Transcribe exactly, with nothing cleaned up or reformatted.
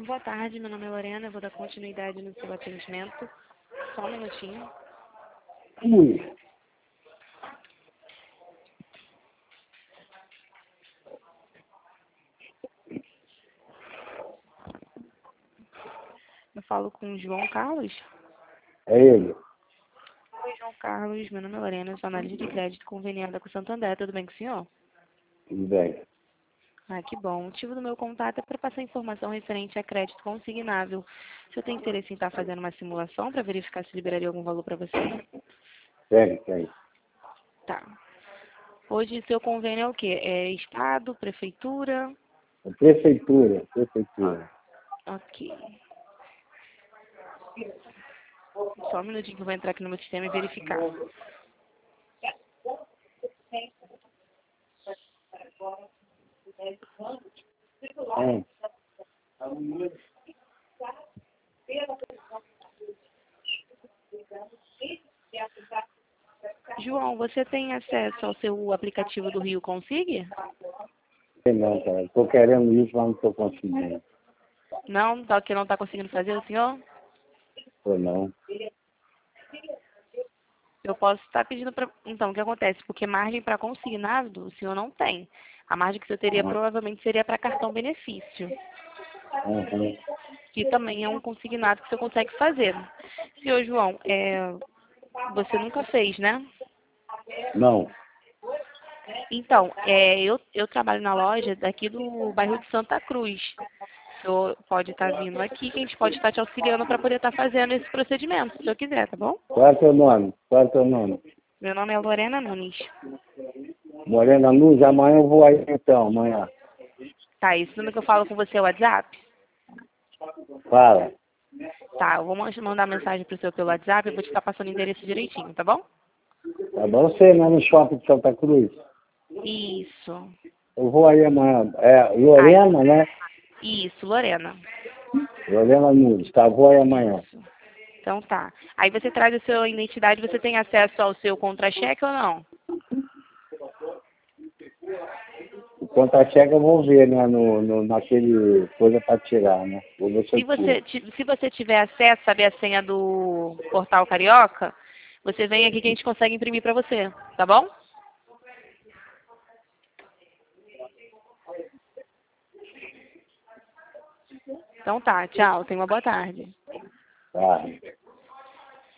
Boa tarde, meu nome é Lorena, eu vou dar continuidade no seu atendimento. Só um minutinho. Ui. Eu falo com o João Carlos. É ele. Oi, João Carlos, meu nome é Lorena, eu sou analista de crédito conveniada com o Santander, tudo bem com o senhor? Tudo bem. Ah, que bom. O motivo do meu contato é para passar informação referente a crédito consignável. O senhor tem interesse em estar fazendo uma simulação para verificar se liberaria algum valor para você? Tem, tem. Tá. Hoje, seu convênio é o quê? É Estado, Prefeitura? É prefeitura, prefeitura. Ok. Só um minutinho que eu vou entrar aqui no meu sistema e verificar. Tem. João, você tem acesso ao seu aplicativo do Rio Consig? Tem não, cara. Estou querendo isso, mas não estou conseguindo. Não? Tá que não está conseguindo fazer, o senhor? Ou não. Eu posso estar pedindo para... Então, o que acontece? Porque margem para consignado o senhor não tem. A margem que o senhor teria Uhum. provavelmente seria para cartão benefício, Uhum. que também é um consignado que o senhor consegue fazer. Senhor João, é... você nunca fez, né? Não. Então, é, eu, eu trabalho na loja daqui do bairro de Santa Cruz. O senhor pode estar vindo aqui, que a gente pode estar te auxiliando para poder estar fazendo esse procedimento, se o senhor quiser, tá bom? Qual é teu nome? Qual é teu nome? Meu nome é Lorena Nunes. Morena Luz, amanhã eu vou aí então, amanhã. Tá, esse número que eu falo com você é o WhatsApp? Fala. Tá, eu vou man- mandar mensagem pro senhor pelo WhatsApp e vou te estar passando o endereço direitinho, tá bom? Tá bom? Você, né, no shopping de Santa Cruz. Isso. Eu vou aí amanhã. É, Lorena, né? Isso, Lorena. Lorena Nunes, tá? Vou aí amanhã. Isso. Então tá. Aí você traz a sua identidade, você tem acesso ao seu contra-cheque ou não? O contra-cheque eu vou ver, né, no, no, naquele coisa para tirar, né? Vou ver se Se eu você, tiro. ti- se você tiver acesso, saber a senha do Portal Carioca, você vem aqui que a gente consegue imprimir para você, tá bom? Então tá, tchau, tenha uma boa tarde. Tá.